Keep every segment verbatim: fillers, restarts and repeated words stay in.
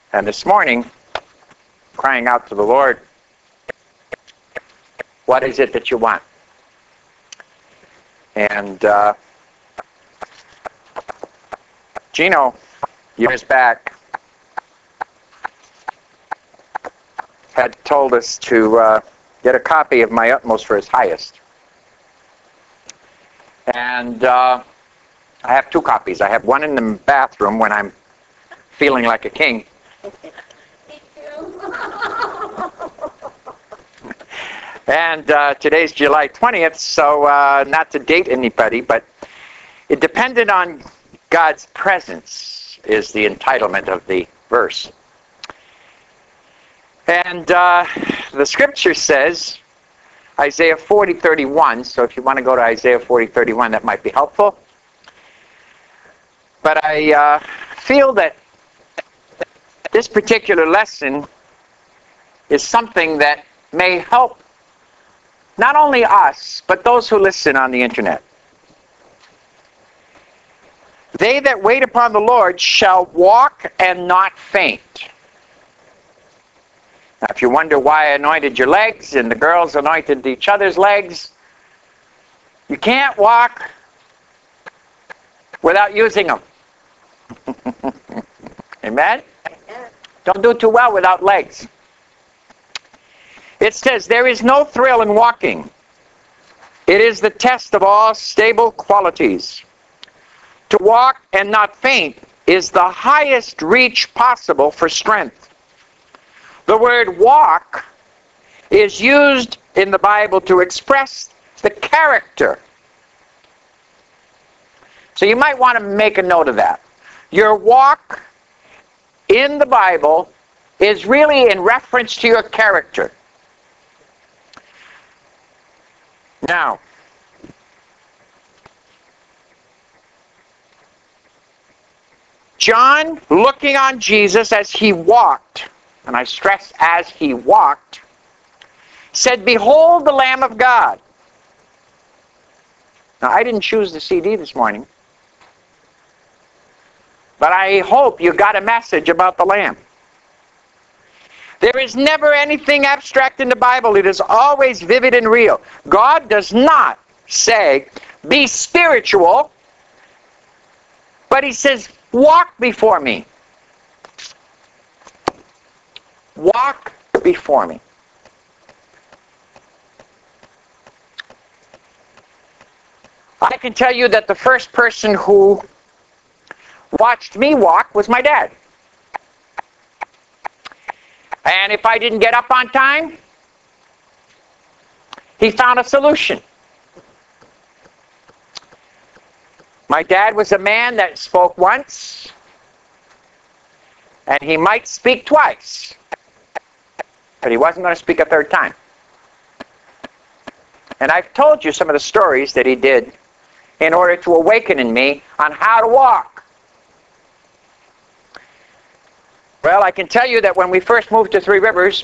And this morning, crying out to the Lord, what is it that you want? And uh, Gino, years back, had told us to uh, get a copy of My Utmost for His Highest. And uh, I have two copies. I have one in the bathroom when I'm feeling like a king. And uh, today's July twentieth, so uh, not to date anybody, but it depended on God's presence is the entitlement of the verse. And uh, the scripture says, Isaiah forty thirty-one, so if you want to go to Isaiah forty thirty-one, that might be helpful. But I uh, feel that this particular lesson is something that may help not only us, but those who listen on the internet. They that wait upon the Lord shall walk and not faint. Now, if you wonder why I anointed your legs and the girls anointed each other's legs, you can't walk without using them. Amen? Don't do too well without legs. It says, there is no thrill in walking. It is the test of all stable qualities. To walk and not faint is the highest reach possible for strength. The word walk is used in the Bible to express the character. So you might want to make a note of that. Your walk in the Bible is really in reference to your character. Now, John, looking on Jesus as he walked, and I stress as he walked, said, behold the Lamb of God. Now, I didn't choose the C D this morning, but I hope you got a message about the Lamb. There is never anything abstract in the Bible. It is always vivid and real. God does not say, be spiritual, but He says, walk before me. Walk before me. I can tell you that the first person who watched me walk was my dad. And if I didn't get up on time, he found a solution. My dad was a man that spoke once, and he might speak twice, but he wasn't going to speak a third time. And I've told you some of the stories that he did in order to awaken in me on how to walk. Well, I can tell you that when we first moved to Three Rivers,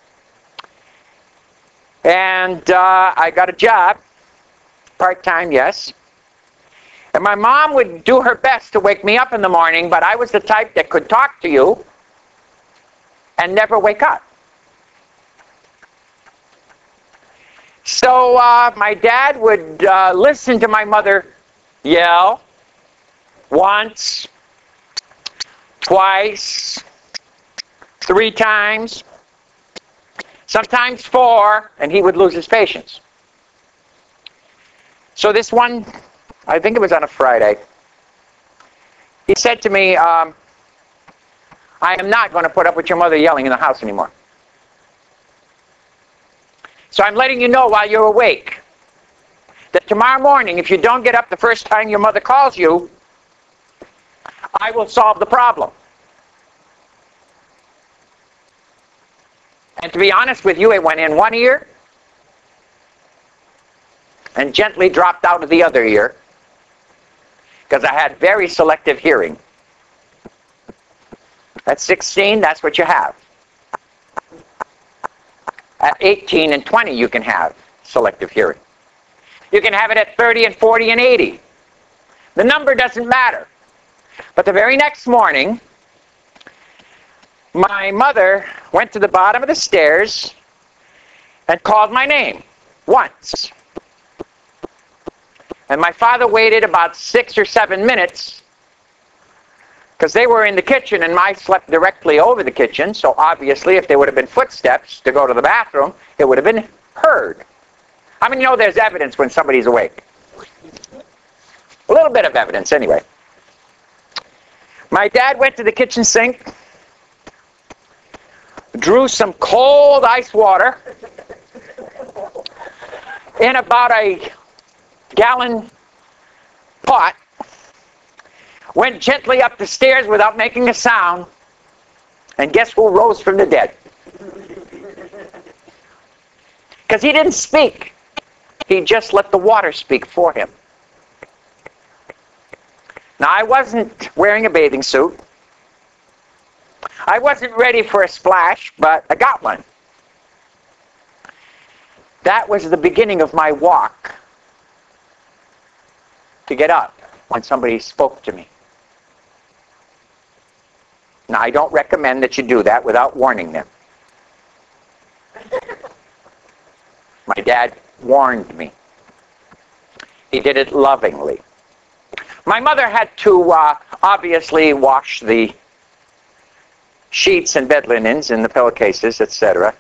and uh, I got a job, part-time, yes, and my mom would do her best to wake me up in the morning, but I was the type that could talk to you and never wake up. So uh, my dad would uh, listen to my mother yell once, twice, three times, sometimes four, and he would lose his patience. So this one, I think it was on a Friday, he said to me, um, I am not going to put up with your mother yelling in the house anymore. So I'm letting you know while you're awake that tomorrow morning, if you don't get up the first time your mother calls you, I will solve the problem. And to be honest with you, it went in one ear and gently dropped out of the other ear because I had very selective hearing. At sixteen, that's what you have. At eighteen and twenty, you can have selective hearing. You can have it at thirty and forty and eighty. The number doesn't matter. But the very next morning, My mother went to the bottom of the stairs and called my name once. And my father waited about six or seven minutes because they were in the kitchen and I slept directly over the kitchen, so obviously if there would have been footsteps to go to the bathroom, it would have been heard. How many know there's evidence when somebody's awake? A little bit of evidence anyway. My dad went to the kitchen sink, drew some cold ice water in about a gallon pot, went gently up the stairs without making a sound, and guess who rose from the dead? Because he didn't speak. He just let the water speak for him. Now, I wasn't wearing a bathing suit. I wasn't ready for a splash, but I got one. That was the beginning of my walk to get up when somebody spoke to me. Now, I don't recommend that you do that without warning them. My dad warned me. He did it lovingly. My mother had to uh, obviously wash the sheets and bed linens and the pillowcases, et cetera.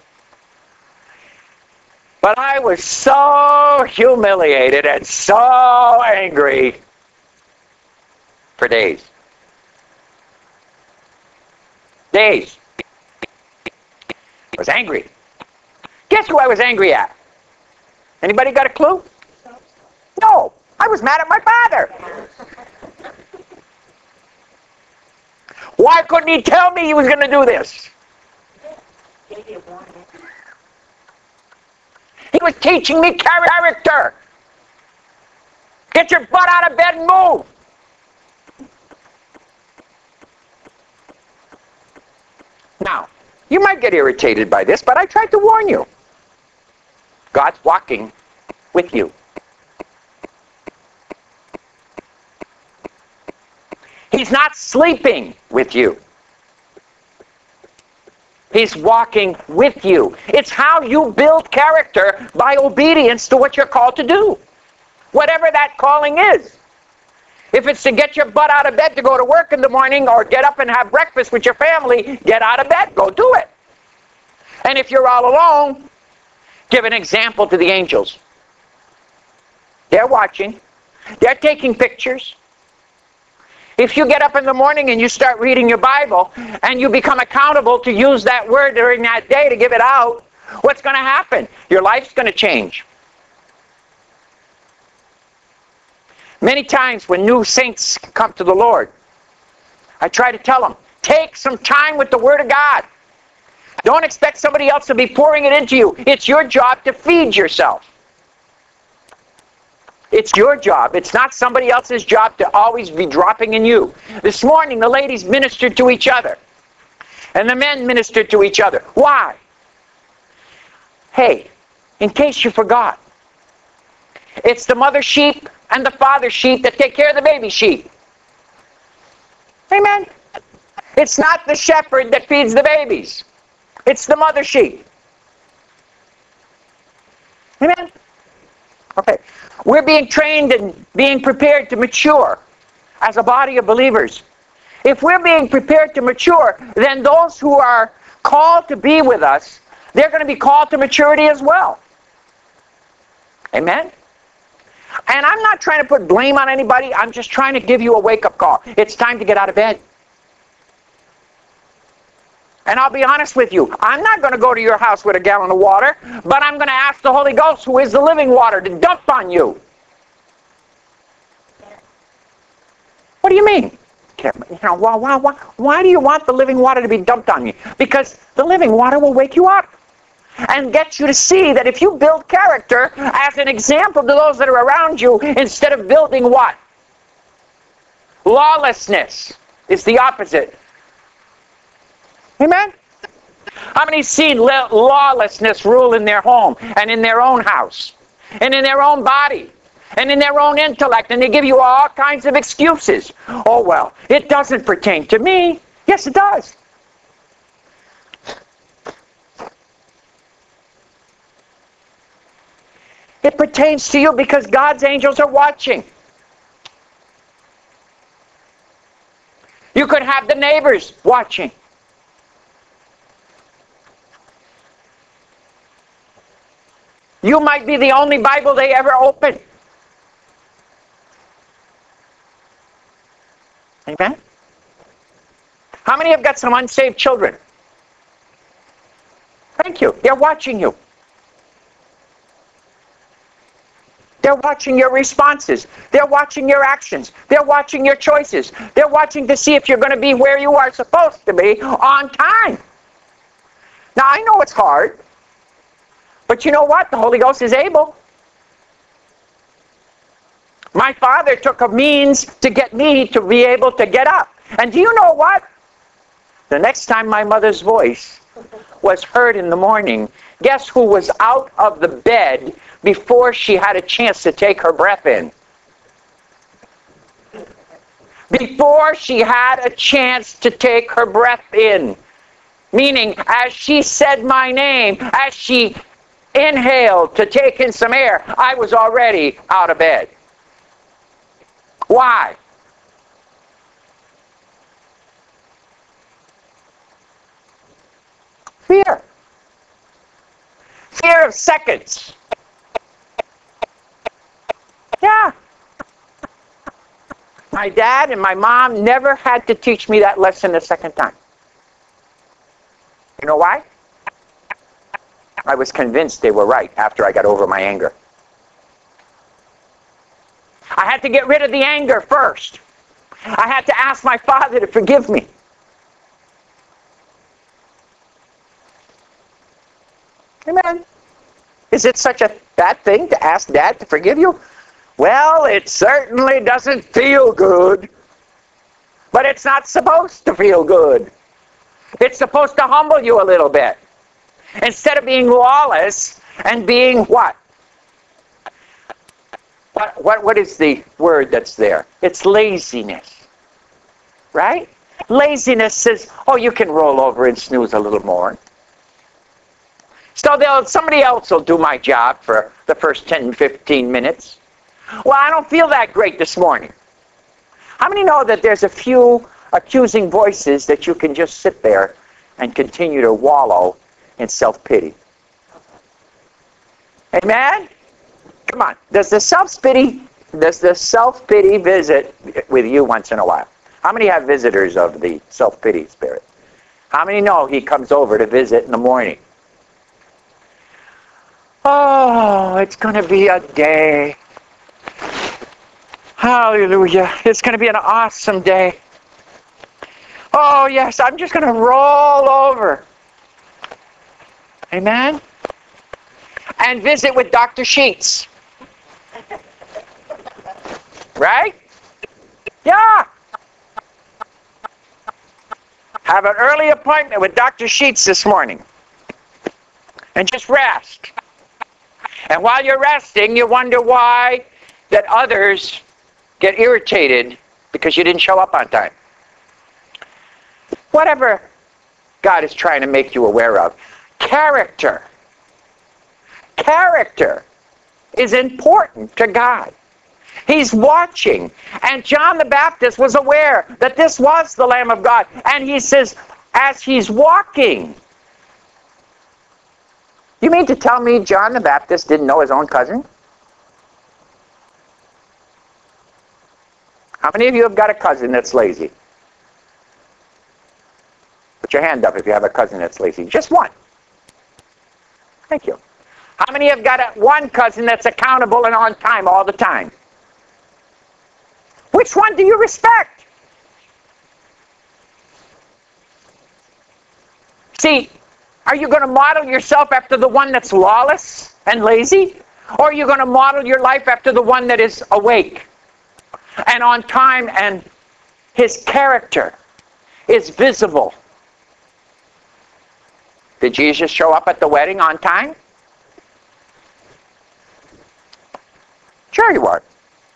But I was so humiliated and so angry for days. Days. I was angry. Guess who I was angry at? Anybody got a clue? No. I was mad at my father. Why couldn't he tell me he was going to do this? He was teaching me character. Get your butt out of bed and move. Now, you might get irritated by this, but I tried to warn you. God's walking with you. He's not sleeping with you. He's walking with you. It's how you build character, by obedience to what you're called to do. Whatever that calling is. If it's to get your butt out of bed to go to work in the morning or get up and have breakfast with your family, get out of bed, go do it. And if you're all alone, give an example to the angels. They're watching. They're taking pictures. If you get up in the morning and you start reading your Bible and you become accountable to use that word during that day to give it out, what's going to happen? Your life's going to change. Many times when new saints come to the Lord, I try to tell them, take some time with the Word of God. Don't expect somebody else to be pouring it into you. It's your job to feed yourself. It's your job. It's not somebody else's job to always be dropping in you. This morning, the ladies ministered to each other. And the men ministered to each other. Why? Hey, in case you forgot, it's the mother sheep and the father sheep that take care of the baby sheep. Amen? It's not the shepherd that feeds the babies. It's the mother sheep. Amen? Okay. We're being trained and being prepared to mature as a body of believers. If we're being prepared to mature, then those who are called to be with us, they're going to be called to maturity as well. Amen? And I'm not trying to put blame on anybody. I'm just trying to give you a wake-up call. It's time to get out of bed. And I'll be honest with you, I'm not going to go to your house with a gallon of water, but I'm going to ask the Holy Ghost, who is the living water, to dump on you. What do you mean? You know, why, why, why, why do you want the living water to be dumped on you? Because the living water will wake you up and get you to see that if you build character as an example to those that are around you, instead of building what? Lawlessness is the opposite. Amen? How many seen lawlessness rule in their home and in their own house and in their own body and in their own intellect, and they give you all kinds of excuses? Oh, well, it doesn't pertain to me. Yes, it does. pertains to you because God's angels are watching. You could have the neighbors watching. You might be the only Bible they ever open. Amen? How many have got some unsaved children? Thank you. They're watching you. They're watching your responses. They're watching your actions. They're watching your choices. They're watching to see if you're going to be where you are supposed to be on time. Now, I know it's hard. But you know what? The Holy Ghost is able. My father took a means to get me to be able to get up. And do you know what? The next time my mother's voice was heard in the morning, guess who was out of the bed before she had a chance to take her breath in? Before she had a chance to take her breath in. Meaning, as she said my name, as she inhaled to take in some air, I was already out of bed. Why? Fear. Fear of seconds. Yeah. My dad and my mom never had to teach me that lesson a second time. You know why? I was convinced they were right after I got over my anger. I had to get rid of the anger first. I had to ask my father to forgive me. Amen. Is it such a bad thing to ask Dad to forgive you? Well, it certainly doesn't feel good. But it's not supposed to feel good. It's supposed to humble you a little bit. Instead of being lawless and being what? What, what, what is the word that's there? It's laziness. Right? Laziness says, oh, you can roll over and snooze a little more. So they'll, somebody else will do my job for the first ten, fifteen minutes. Well, I don't feel that great this morning. How many know that there's a few accusing voices that you can just sit there and continue to wallow in self-pity? Amen? Come on. Does the self-pity, does the self-pity visit with you once in a while? How many have visitors of the self-pity spirit? How many know he comes over to visit in the morning? Oh, it's going to be a day. Hallelujah. It's going to be an awesome day. Oh, yes, I'm just going to roll over. Amen? And visit with Doctor Sheets. Right? Yeah. Have an early appointment with Doctor Sheets this morning. And just rest. And while you're resting, you wonder why that others get irritated because you didn't show up on time. Whatever God is trying to make you aware of. Character. Character is important to God. He's watching. And John the Baptist was aware that this was the Lamb of God. And he says, as he's walking. You mean to tell me John the Baptist didn't know his own cousin? How many of you have got a cousin that's lazy? Put your hand up if you have a cousin that's lazy. Just one. Thank you. How many have got a, one cousin that's accountable and on time all the time? Which one do you respect? See, are you going to model yourself after the one that's lawless and lazy? Or are you going to model your life after the one that is awake and on time and his character is visible? Did Jesus show up at the wedding on time? Sure you are.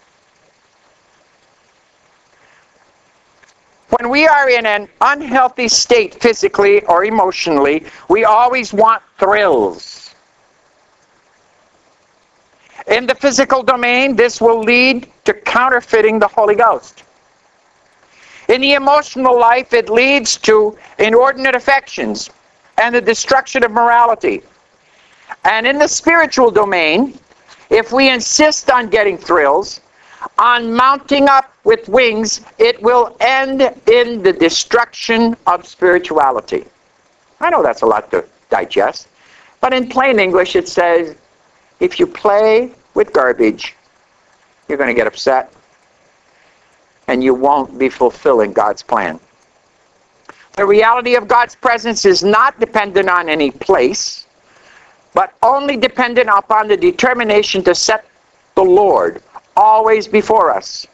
When we are in an unhealthy state physically or emotionally, we always want thrills. In the physical domain, this will lead to counterfeiting the Holy Ghost. In the emotional life, it leads to inordinate affections and the destruction of morality. And in the spiritual domain, if we insist on getting thrills, on mounting up with wings, it will end in the destruction of spirituality. I know that's a lot to digest, but in plain English it says, if you play with garbage, you're going to get upset, and you won't be fulfilling God's plan. The reality of God's presence is not dependent on any place, but only dependent upon the determination to set the Lord always before us.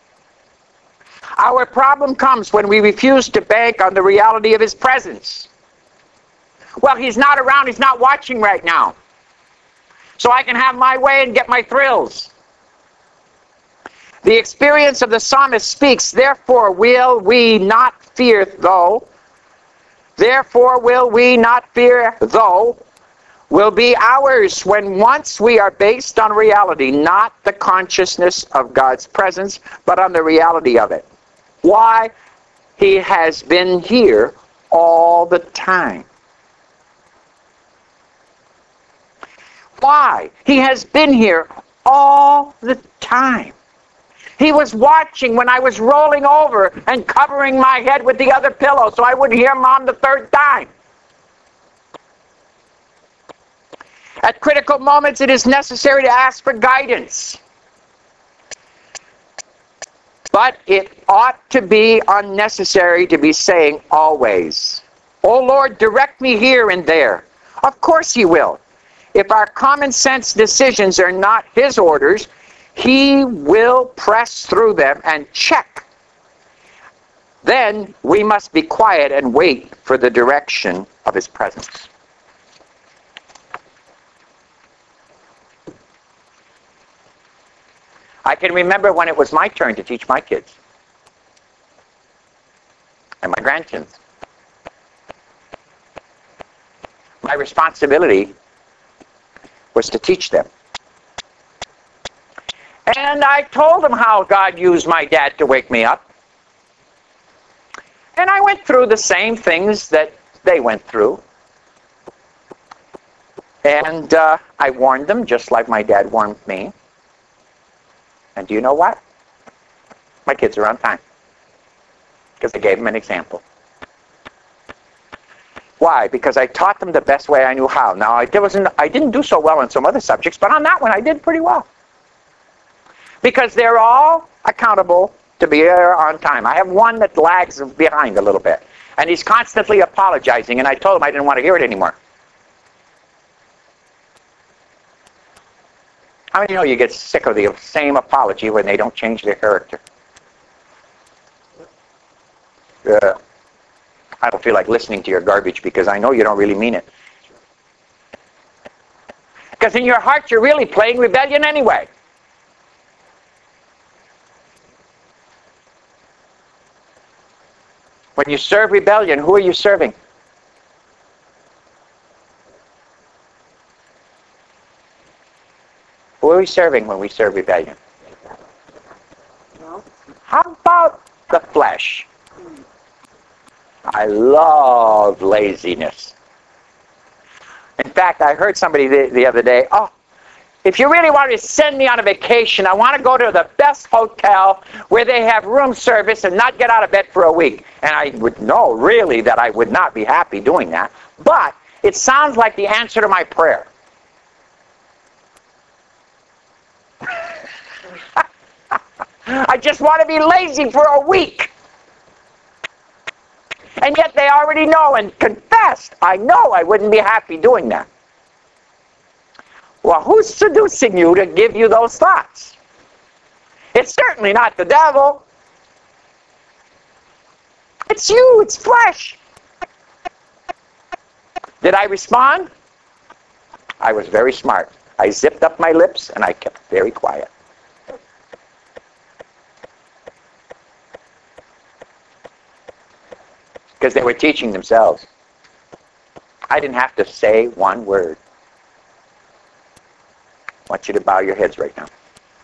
Our problem comes when we refuse to bank on the reality of His presence. Well, He's not around, He's not watching right now, so I can have my way and get my thrills. The experience of the psalmist speaks, therefore will we not fear though, therefore will we not fear though, will be ours when once we are based on reality, not the consciousness of God's presence, but on the reality of it. Why? He has been here all the time. Why? He has been here all the time. He was watching when I was rolling over and covering my head with the other pillow so I wouldn't hear Mom the third time. At critical moments, it is necessary to ask for guidance. But it ought to be unnecessary to be saying always, "Oh Lord, direct me here and there." Of course He will. If our common sense decisions are not His orders, He will press through them and check. Then we must be quiet and wait for the direction of His presence. I can remember when it was my turn to teach my kids and my grandkids. My responsibility was to teach them. And I told them how God used my dad to wake me up. And I went through the same things that they went through. And uh, I warned them just like my dad warned me. And do you know what? My kids are on time. Because I gave them an example. Why? Because I taught them the best way I knew how. Now, I, wasn't, I didn't do so well on some other subjects, but on that one I did pretty well. Because they're all accountable to be there on time. I have one that lags behind a little bit. And he's constantly apologizing, and I told him I didn't want to hear it anymore. How many know you get sick of the same apology when they don't change their character? Uh, I don't feel like listening to your garbage because I know you don't really mean it. Because in your heart you're really playing rebellion anyway. When you serve rebellion, who are you serving? Who are we serving when we serve rebellion? How about the flesh? I love laziness. In fact, I heard somebody the, the other day, oh, if you really want to send me on a vacation, I want to go to the best hotel where they have room service and not get out of bed for a week. And I would know, really, that I would not be happy doing that. But it sounds like the answer to my prayer. I just want to be lazy for a week. And yet they already know and confessed, I know I wouldn't be happy doing that. Well, who's seducing you to give you those thoughts? It's certainly not the devil. It's you, it's flesh. Did I respond? I was very smart. I zipped up my lips and I kept very quiet. Because they were teaching themselves. I didn't have to say one word. I want you to bow your heads right now.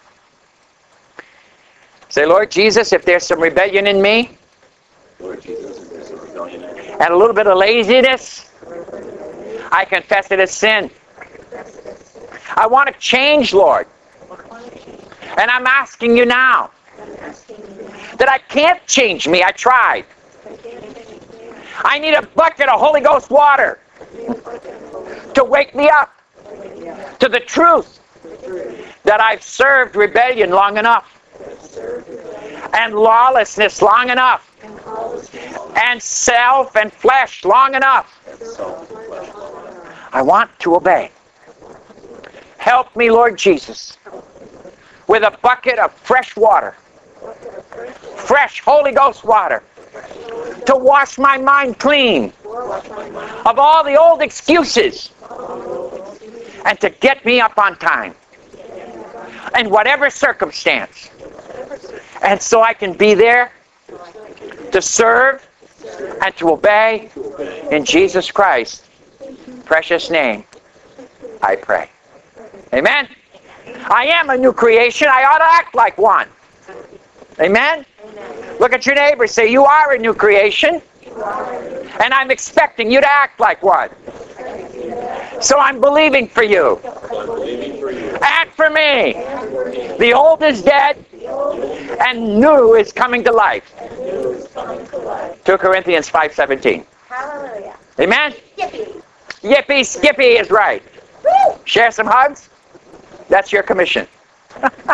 Say, Lord Jesus, if there's some rebellion in me, Lord Jesus, if there's a rebellion in me, and a little bit of laziness, I confess it as sin. I want to change, Lord. And I'm asking you now that I can't change me. I tried. I need a bucket of Holy Ghost water to wake me up to the truth that I've served rebellion long enough, and lawlessness long enough, and self and flesh long enough. I want to obey. Help me, Lord Jesus, with a bucket of fresh water, fresh Holy Ghost water, to wash my mind clean of all the old excuses and to get me up on time in whatever circumstance. And so I can be there to serve and to obey in Jesus Christ's precious name, I pray. Amen? I am a new creation. I ought to act like one. Amen? Look at your neighbor. Say, you are a new creation. And I'm expecting you to act like one. So I'm believing for you. Act for me. The old is dead and new is coming to life. two Corinthians five seventeen. Hallelujah. Amen? Yippee. Yippee, skippy is right. Share some hugs. That's your commission.